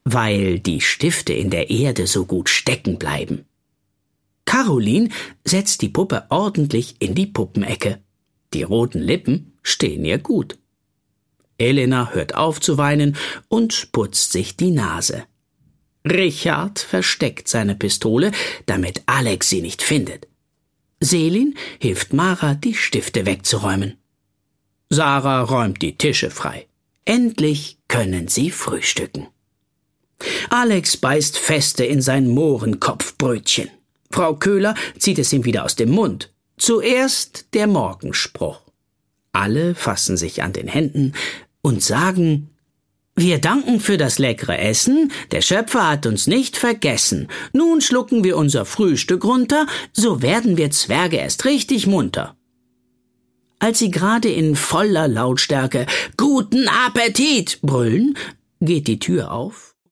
weil die Stifte in der Erde so gut stecken bleiben. Caroline setzt die Puppe ordentlich in die Puppenecke. Die roten Lippen stehen ihr gut. Elena hört auf zu weinen und putzt sich die Nase. Richard versteckt seine Pistole, damit Alex sie nicht findet. Selin hilft Mara, die Stifte wegzuräumen. Sarah räumt die Tische frei. Endlich können sie frühstücken. Alex beißt feste in sein Mohrenkopfbrötchen. Frau Köhler zieht es ihm wieder aus dem Mund. Zuerst der Morgenspruch. Alle fassen sich an den Händen und sagen: Wir danken für das leckere Essen, der Schöpfer hat uns nicht vergessen. Nun schlucken wir unser Frühstück runter, so werden wir Zwerge erst richtig munter. Als sie gerade in voller Lautstärke »Guten Appetit« brüllen, geht die Tür auf